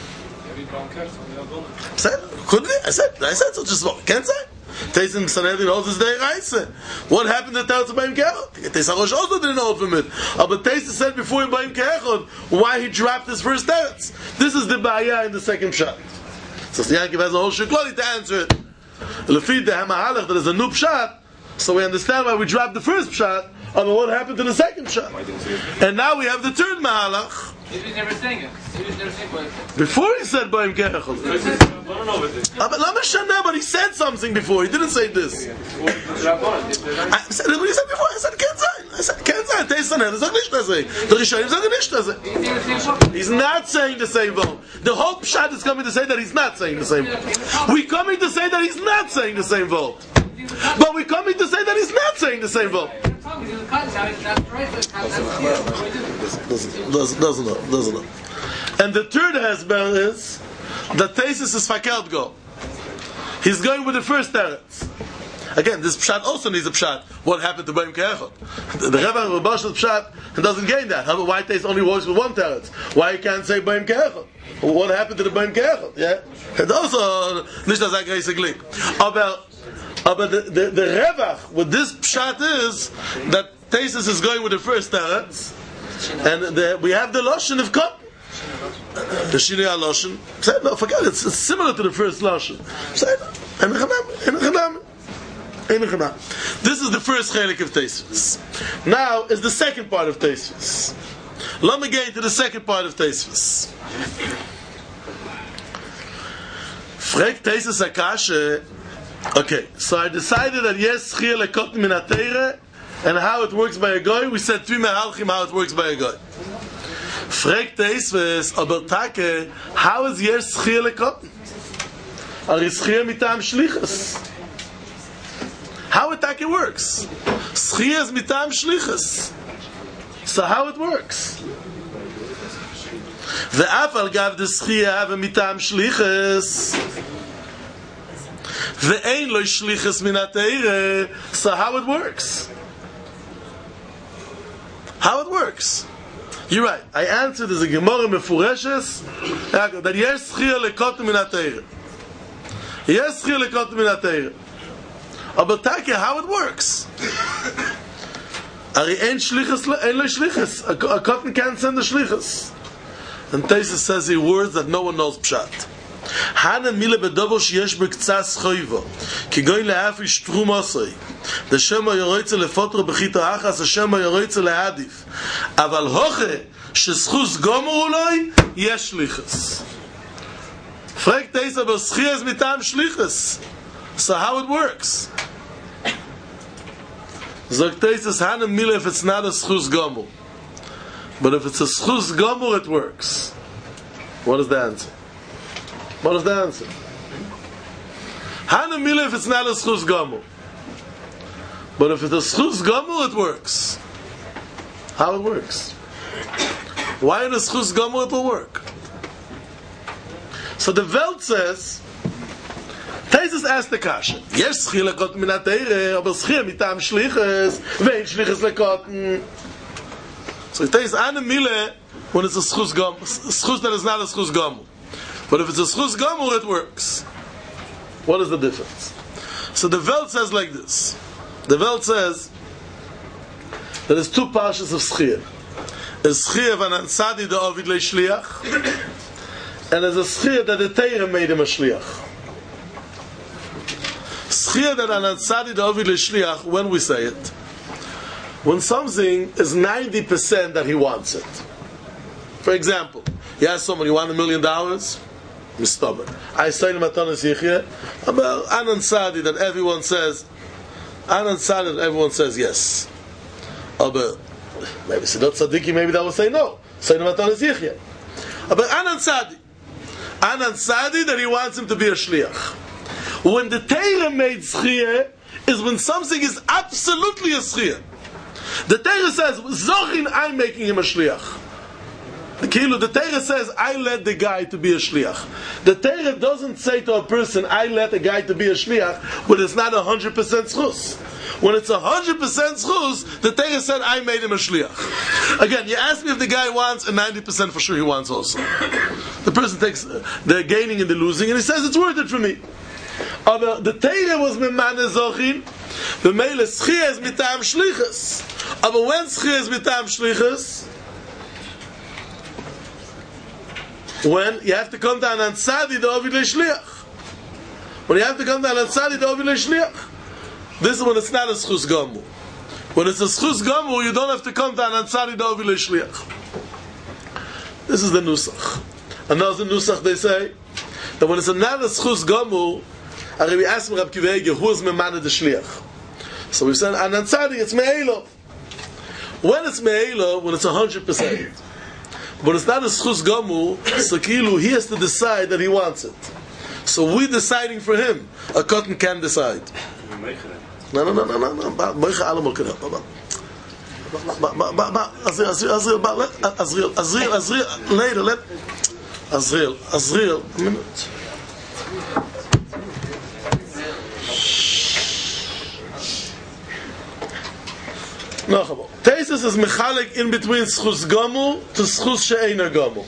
Could be? I said so. Just can't say. Teis and Sanhedrin holds his D'Oraisa. What happened to Teretz Boim Ke'echad? Teis HaRosh also didn't hold from it. But Teis said before in Boim Ke'echad why he dropped his first Teretz. This is the Ba'aya in the second Pshat. So Yankiv has a whole Shekloli to answer it. Lefid the Hamahalach that is a new Pshat, so we understand why we dropped the first Pshat. But what happened to the second Pshat? And now we have the third Mahalach. He was never saying it. Before he said Boim Ke'echad. But he said something before. He didn't say this. I said what he said before. I said can't say. Teis Sanhedrin sagt nicht das. The Rishonim sagen nicht das. He's not saying the same vote. The whole Pshat is coming to say that he's not saying the same vote. We're coming to say that he's not saying the same vote. But we're coming to say that he's not saying the same vote. Doesn't know. And the third Hezber is that Tesis is Fakelt go. He's going with the first Teretz. Again, this Pshat also needs a Pshat. What happened to Boim Ke'echad? The Rebbe of Bashal Pshat doesn't gain that. Why Teis only works with one Teretz? Why he can't say Boim Ke'echad? What happened to the Boim Ke'echad? Yeah? And also, nicht das ein Greise Glick. But the Revach with this Pshat is that Tesis is going with the first Teretz, and we have the Loshen of Kot. The Shinei HaLoshen. No, forget it. It's similar to the first Loshen. This is the first chelik of Teisvus. Now is the second part of Teisvus. Let me get into the second part of Teisvus. Frek Teisvus Akashe. Okay, so I decided that yes, Chiyah Lekot Min HaTeire, and how it works by a goy. We said three Mehalchim how it works by a goy. Frek Teisvus, aber Take, how is yes Chiyah Lekot? Are is Chiyah Mitam Shlichus? How it Take works? Chiyah is Mitam Shlichus. So how it works? The Afal gav the Chiyah have a Mitam Shlichus. The ein lo shlichus min haTeire. So how it works? How it works? You're right. I answered as a Gemara Mefureshes that yes Chiyah Lekot min haTeire. Yes Chiyah Lekot min haTeire. But Take, how it works? Ari ein shlichus ein lo shlichus. A cotton can't send a shlichus. And Taisus says here words that no one knows pshat. Hana mile bedobo sheyesh b'ktsas choivo ki goyin le'afish trum osoi the shema yoroitze lefotre b'chito achas the shema yoroitze le'adif aval hoche sheschus gomor uloi yesh shlichus. Fragt Taisus aber schias mitam shlichus. So how it works? Sagt Taisus Hana mile if it's not a schus gomor, but if it's a schus gomor it works. What is the answer? What is the answer? Hana mila if it's not a schus gomor. But if it's a schus gomor, it works. How it works? Why in a schus gomor it will work? So the Welt says, Taisus asked the kasha, yes, schie lekot min ha-teire, aber schie mitam shliches, vein shliches lekoten. So Taisus Hana mila when it's a schus gomor, schus that is not a schus gomor. But if it's a schus gomor, it works. What is the difference? So the Welt says like this. The Welt says that there's two parshas of schia. There's schia of an ansadi the ovid leishliach, and there's a schia that the Torah made him a shliach. Schia that an ansadi the ovid leishliach, when we say it, when something is 90% that he wants it. For example, he asks someone, you want $1 million? Mistober. I say to Matanas Yichya about Anan Sadi that everyone says yes. But maybe Sidot Tzadiki, maybe that will say no. Say to Matanas Yichya. But Anan Sadi that he wants him to be a shliach. When the Torah made schiyah is when something is absolutely a schiyah. The Torah says, Zochin, I'm making him a shliach. The Torah says, I let the guy to be a shliach. The Torah doesn't say to a person, I let a guy to be a shliach, when it's not 100% schus. When it's 100% schus, the Torah said, I made him a shliach. Again, you ask me if the guy wants, and 90% for sure he wants also. The person takes the gaining and the losing, and he says, it's worth it for me. The Torah was memane zochin, the mele schia is mitam shlichus. But when schia is mitam shlichus, when you have to come down and tzadi the ovid leishliach. When you have to come down and tzadi the ovid leishliach. This is when it's not a schus gomur. When it's a schus gomur, you don't have to come down and tzadi the ovid leishliach. This is the nusach. Another nusach they say that when it's not a schus gomur, we ask Rab Kiva Eiger, who is memane the shliach? So we said, and tzadi it's me'elo. When it's me'elo, when it's 100%. But it's not a schus gomur, so kilu, he has to decide that he wants it. So we're deciding for him. A cotton can decide. No. Moicha alamal can help. Azriel, later, let Azriel, a minute. No, come on. Taisus is mechalik in between schus gomur to schus she'einer gomur.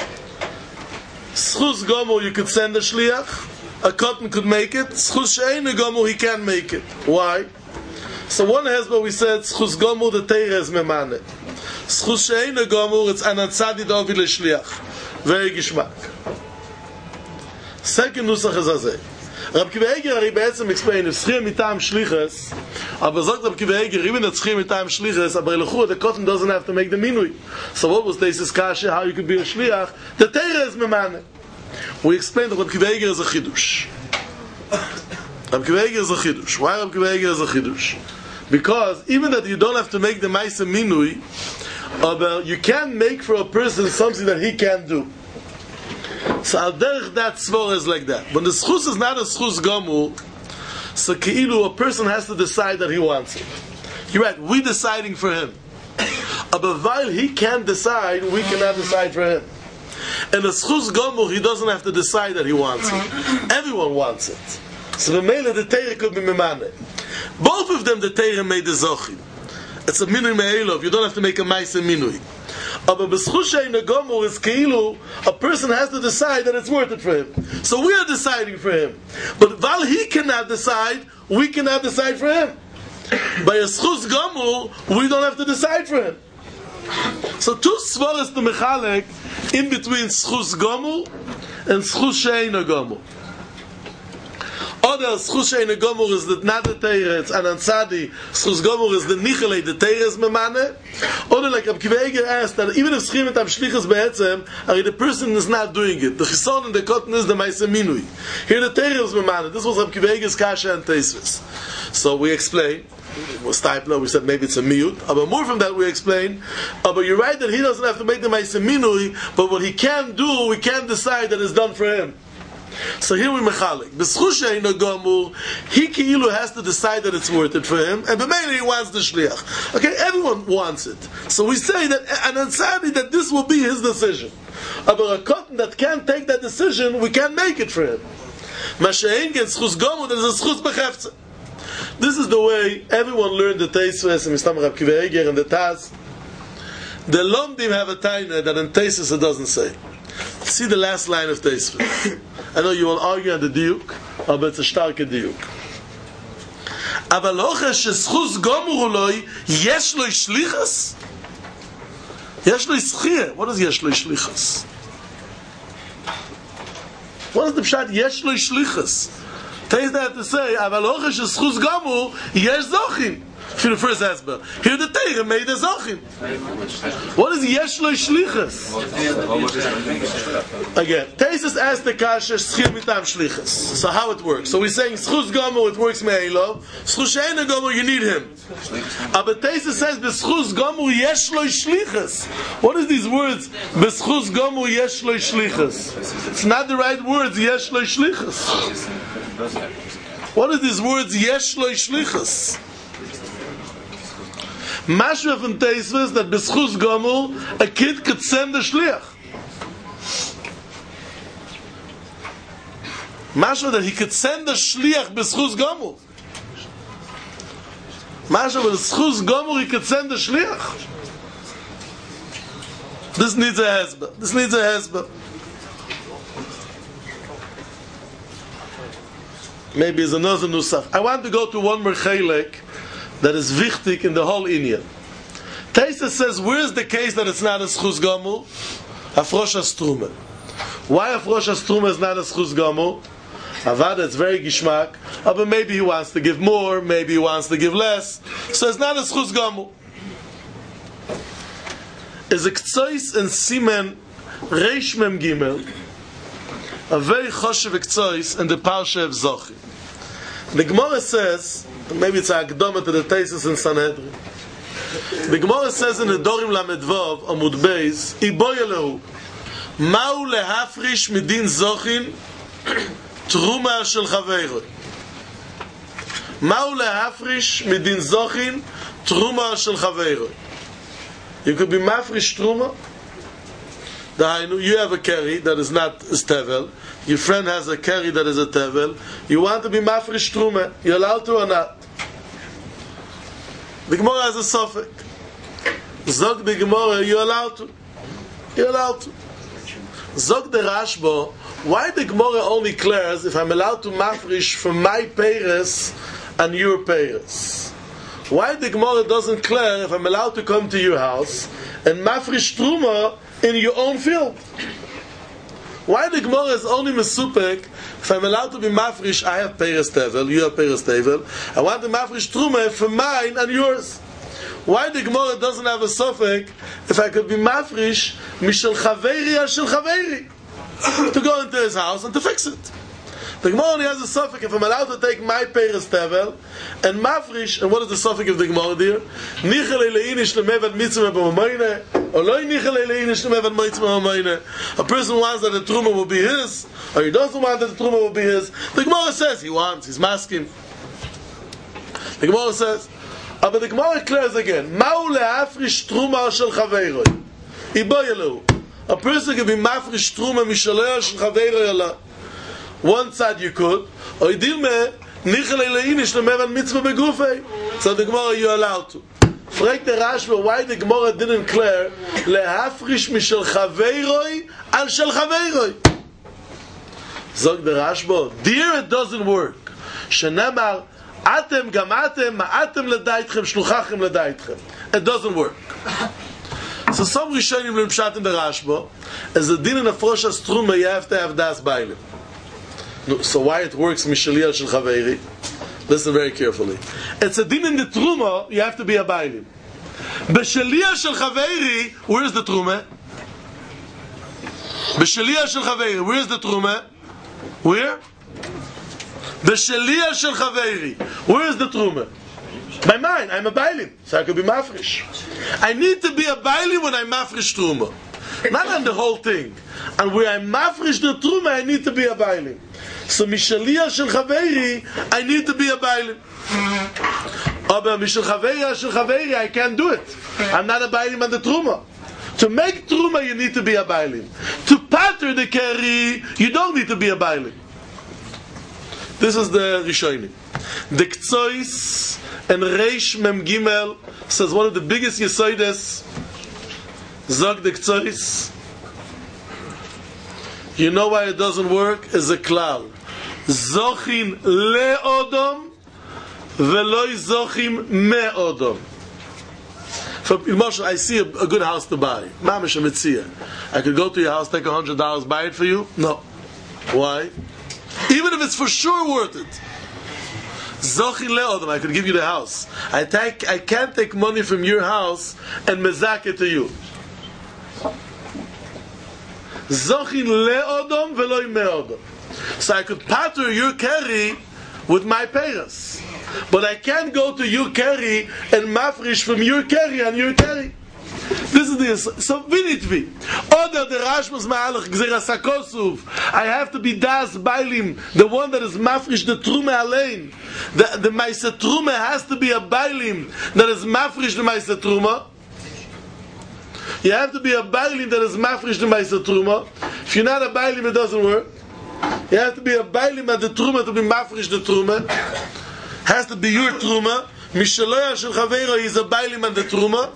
Schus gomur you could send a shliach, a cotton could make it. Schus she'einer gomur he can't make it. Why? So one hezbollah we said schus gomur the Torah is memane. Schus she'einer gomur it's anan tzadi dovid le'shliach. Very gishmak. Second nusach is azeh. Rab Kiva Eiger he be'etzem explain if schia mitam shliches. Aber sagt Rab Kiva Eiger, even the schia mitam shliches, aber lechu the cotton doesn't have to make the minui. So what was this kasha? How you could be a shliach? The Torah is memane. We explained that Rab Kiva Eiger is a chidush. Rab Kiva Eiger is a chidush. Why Rab Kiva Eiger is a chidush? Because even that you don't have to make the ma'ase minui, but you can make for a person something that he can't do. So al derech that svor is like that. When the schus is not a schus gomur, so keilu a person has to decide that he wants it. You're right, we're deciding for him. But while he can't decide, we cannot decide for him. And the schus gomur, he doesn't have to decide that he wants it. Everyone wants it. So the mele the Torah could be memane. Both of them the Torah made the zochim. It's a minui me'elov. You don't have to make a ma'ase minui. But b'schus she'einer gomur is keilu a person has to decide that it's worth it for him. So we are deciding for him. But while he cannot decide, we cannot decide for him. By a schus gomur, we don't have to decide for him. So two svaras to mechalek in between schus gomur and schus she'eino gomur. Oder schus she'eino gomur is the not the teire, it's an ansadi. Schus gomur is the nichelei, the teire is memane. Oder like Reb Akiva Eiger asked that even if schim et am shlichus be'etzem, the person is not doing it. The chison and the cotton is the ma'aseh minui. Here the teire is memane. This was Reb Akiva Eiger's kasha and teisvis. So we explain. Was Steipler, we said maybe it's a miyut. But more from that we explain. But you're right that he doesn't have to make the ma'aseh minui, but what he can do, we can decide that it's done for him. So here we mechalik. B'schus she'eino gomur, he ki'ilu has to decide that it's worth it for him, and b'meila he wants the shliach. Okay, everyone wants it. So we say that, and ansadi that this will be his decision. But a cotton that can't take that decision, we can't make it for him. Ma'she'en gen schus gomur, there's a schus b'cheftzeh. This is the way everyone learned the Teisves and Mishnah Reb Akiva Eiger and the Taz. The Lomdim have a taina that in Teisves it doesn't say. See the last line of Teisves. I know you will argue on the diuk, but it's a starke diuk. אבל הוכח שזכוס גומר אולי יש לו שליחס? יש לו זכייה. What is יש לו שליחס? What is the pshat יש לו שליחס? Taste that to say, אבל הוכח שזכוס גומר יש זוכים. For the first husband. Here the Torah made the Zochim. What is Yesh Lo Shlichus? Again, Taisus asked the Kasha, Schir Mitam Shlichus. So how it works? So we're saying, Schus Gomer, it works Me'elo. Schus She'ena Gomer, you need him. But Taisus says, B'schus Gomer Yesh Lo Shlichus. What is these words? B'schus Gomer Yesh Lo Shlichus. It's not the right words, Yesh Lo Shlichus. What are these words, Yesh Lo Shlichus? Mashra from Teisves that b'schus gomur a kid could send a shliach. Mashra that he could send a shliach b'schus gomur. Mashra b'schus gomur he could send a shliach. This needs a hezbah. This needs a hezbah. Maybe it's another nusach. I want to go to one more chelek that is wichtig in the whole Inyan. Taisa says, where is the case that it's not a schus gomur? Afrosh Astrume. Why Afrosh Astrume is not a schus gomur? Avada, it's very gishmak. But maybe he wants to give more, maybe he wants to give less. So it's not a schus gomur. Is a ktsois and simen reish mem gimel, a very choshev ktsois in the parsha of Zochi. The Gemara says, maybe it's a akdama to the Taisus in Sanhedrin. The Gemara says in the Dorim Lamed Vav Amud Beis, Iboyelehu, Ma'u lehafrish midin zochin truma shel chaveiroi. Ma'u lehafrish midin zochin truma shel chaveiroi. You could be mafrish truma. You have a carry that is not a tevel. Your friend has a carry that is a tevel. You want to be mafrish truma. You're allowed to or not? The Gemara has a suffix. Zog the Gemara, you're allowed to. You're allowed to. Zog the Rashba, why the Gemara only declares if I'm allowed to mafrish from my peiros and your peiros? Why the Gemara doesn't declare if I'm allowed to come to your house and mafrish truma in your own field? Why the Gemara is only mesupek if I'm allowed to be mafrish? I have peiros tevel, you have peiros tevel. I want to mafrish truma from mine and yours. Why the Gemara doesn't have a suffix if I could be mafrish mishel chaveri al shel chaveri to go into his house and to fix it? The Gemara only has a suffix if I'm allowed to take my peiros tevel and mafrish. And what is the suffix of the Gemara there? Nichel eleinish lemevad mitzvah b'mamayne. A person wants that the truma will be his, or he doesn't want that the truma will be his. The Gemara says he wants, he's masking. The Gemara says, but the Gemara declares again, Ma'u le'afrish truma shel chaveiroi. Iboyelu. A person can be mafrish truma mishalei shel chaveiroi Allah. One side you could, or idilme nichel eleinish lemevan mitzvah begufei. So the Gemara, you're allowed to. Frag the Rashba why the Gemara didn't declare lehafrish mishel chaveiroi al shel chaveiroi. Zog the Rashba, there it doesn't work. Shenemar atem gam atem ma'atem ledaitchem shluchachem ledaitchem. It doesn't work. So some Rishonim learn Pshat in the Rashba, as a din in a Froshas Truma, you have to have Das Bailim. No, so why it works Mishaliyah Shel Chaveiri? Listen very carefully. It's a din in the Truma, you have to be a Bailim. B'Shaliyah Shel Chaveiri, where's the Truma? B'Shaliyah Shel Chaveiri, where's the Truma? Where? B'Shaliyah Shel Chaveiri, where is the Truma? By mine, I'm a Bailim, so I could be Mafresh. I need to be a Bailim when I'm Mafresh Truma. Not on the whole thing. And where I'm Mafresh the Truma, I need to be a Bailim. So Mishaliyah Shel Chaveiri, I need to be a Bailim. Aber Mishal Chaveiri, I can't do it. I'm not a Bailim on the Truma. To make Truma, you need to be a Bailim. To patter the Keri, you don't need to be a Bailim. This is the Rishonim. The Ktsois and Reish Mem Gimel says one of the biggest Yesoides. Zog the Ktsois. You know why it doesn't work? Is a klal. Zochin le'odom veloi zochim me'odom. For Moshe, I see a good house to buy. Mamish Mitzia. I could go to your house, take $100, buy it for you? No. Why? Even if it's for sure worth it. Zochin le'odom, I could give you the house. I can't take money from your house and mezak it to you. Zochin le'odom veloy me'odom. So I could patter your keri with my payers. But I can't go to your keri and mafrish from your keri and your keri. This is the so vinitvi. Oder the Rashbas Ma'alach Gzera Sakosuv. I have to be Das Bailim, the one that is mafrish the Trume Alein. The Maisa Trume has to be a Bailim that is mafrish the Maisa Truma. You have to be a Bailim that is mafrish the Maisa Truma. If you're not a Bailim, it doesn't work. You have to be a Bailim at the Truma to be mafrish the Truma. Has to be your Truma. Mishaloya Shel Chaveiro is a Bailim at the Truma.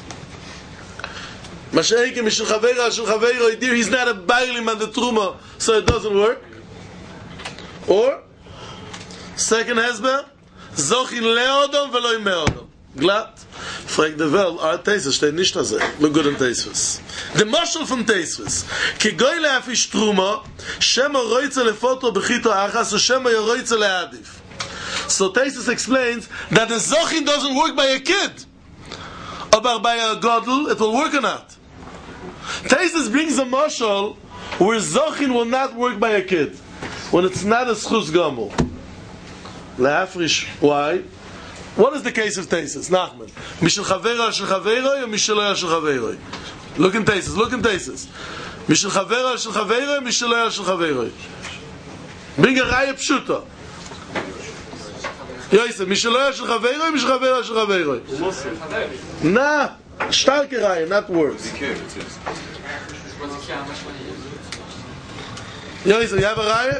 Mashaike Mishal Chaveiro Shel Chaveiro, he's not a Bailim at the Truma, so it doesn't work. Or, second husband, Zochin le'odom veloy me'odom. Glatt. Frag the Welt, Teisves steht nicht also. Look good in Teisves. The Moshel from Teisves. Ki goy le'afish Truma, Shema roitze lefoto bechito achas, so Shema yoroitze le'adif. So Teisves explains that the Zochin doesn't work by a kid. But by a Godel, it will work or not. Teisves brings a Moshel where Zochin will not work by a kid. When it's not a Schus Gomel. Le'afrish, why? What is the case of Teisves? Nachman. Mishal Chaveiro Shel Chaveiro or Mishaloya Shel Chaveiro? Look in Teisves. Mishal Chaveiro Shel Chaveiro or Mishaloya Shel Chaveiro? Bring a Raya Pshuta. Yosef, Mishaloya Shel Chaveiro or Mishal Chaveiro Shel Chaveiro? Nah, starke Raya, not worse. Yosef, you have a Raya?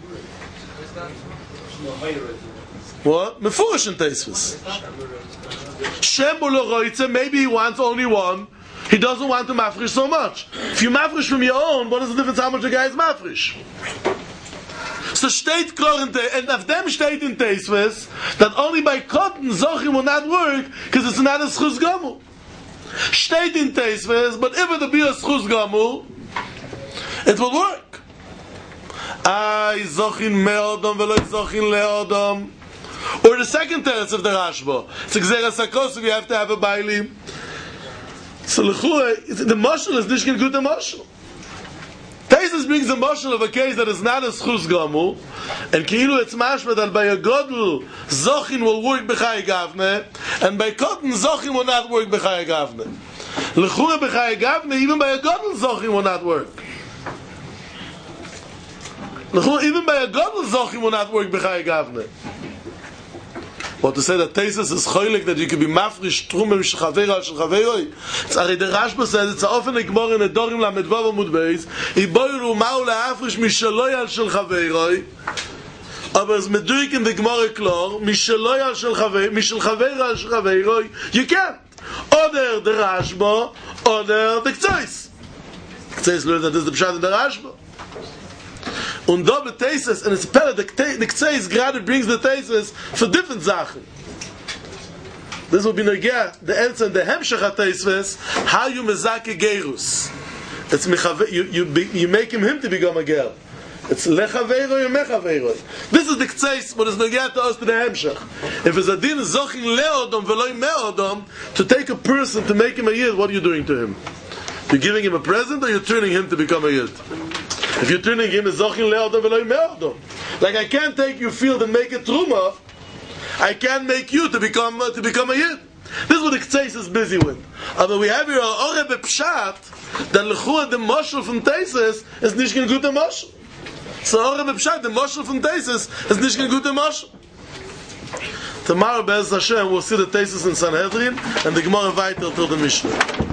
What? Mefurish in Teisves. Shem Ulo maybe he wants only one. He doesn't want to mafresh so much. If you mafresh from your own, what is the difference how much the guy is mafresh? So steht klar in and of them steht in Teisves that only by cotton Zochim will not work because it's not a Schus Gomel. Steht in Teisves, but if it be a Schus Gomel, it will work. Ay Zochin me'odom v'lo Zochin le'odom. Or the second teretz of the Rashba. It's a Gzera Sakosov, you have to have a Bailim. So the Moshel is Nishkin Gut Moshel. Teisves brings a Moshel of a case that is not a Schus Gomel, and Ki'ilu it's mashma that by a Godel, Zochin will work B'chai Gavne, and by Cotton, Zochin will not work B'chai Gavne. L'chura B'chai Gavne, even by a Godel, Zochin will not work. Even by a Godel, Zochin will not work B'chai Gavne. But to say that Teisves is choilik, that you can be mafrish Truma Mishal Chaveiro Shel Chaveiro, it's the Rashba says it's often a Gemara in a Dorim Lamedvav Amud Beis, Iboiru Ma'u le'afrish Mishaloy Shel Chaveiro, aber es meduik in the Gemara klar, Mishaloy Shel Chaveiro, Mishal Chaveiro Shel Chaveiro, you can't. Oder the Rashba, oder the Ktsois. Ktsois learned that this is the Pshat in the Rashba. Und da mit Teisves, and it's better, the Ktsois gerade brings the Teisves for different Sachen. This will be Nogea, the answer in the Hemshech HaTeisves, how you mezake gerus. It's you make him to become a ger. It's lechaveiro and mechaveiro. This is the k'tzeis, what is Nogea to us to the Hemshech. If it's a din zochin leodom veloy meodom, to take a person to make him a yid, what are you doing to him? You're giving him a present, or you're turning him to become a yid? If you're turning him, zochin leodom veloy meodom. Like I can't take your field and make it truma. I can't make you to become a yid. This is what the K'tzeis is busy with. But we have here a Oreb Pshat that l'chua the moshel from Teises is nicht kein guter moshel. So Oreb Pshat the moshel from Teises is nicht kein guter moshel. Tomorrow, Be'ez Hashem, we'll see the Teises in Sanhedrin and the Gemara weiter till the Mishnah.